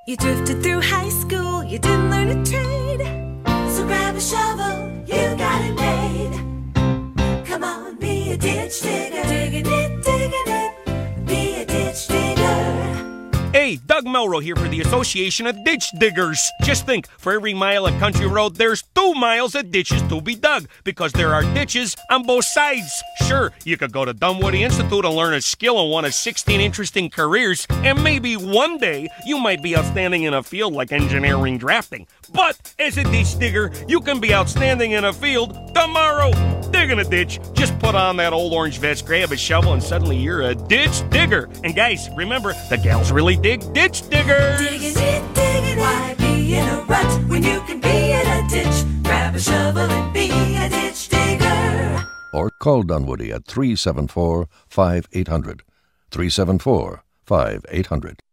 You drifted through high school, you didn't learn a trade. So grab a shovel, you got it made. Come on, be a ditch digger. Digging it, be a ditch digger. Hey, Doug Melro here for the Association of Ditch Diggers. Just think, for every mile of country road, there's 2 miles of ditches to be dug, because there are ditches on both sides. Sure, you could go to Dunwoody Institute and learn a skill in one of 16 interesting careers, and maybe one day you might be outstanding in a field like engineering drafting. But as a ditch digger, you can be outstanding in a field tomorrow. Digging a ditch, just put on that old orange vest, grab a shovel, and suddenly you're a ditch digger. And guys, remember, the gals really dig ditch diggers. Digging it, why be in a rut when you can be in a ditch? Grab a shovel and be a ditch digger. Or call Dunwoody at 374-5800. 374-5800.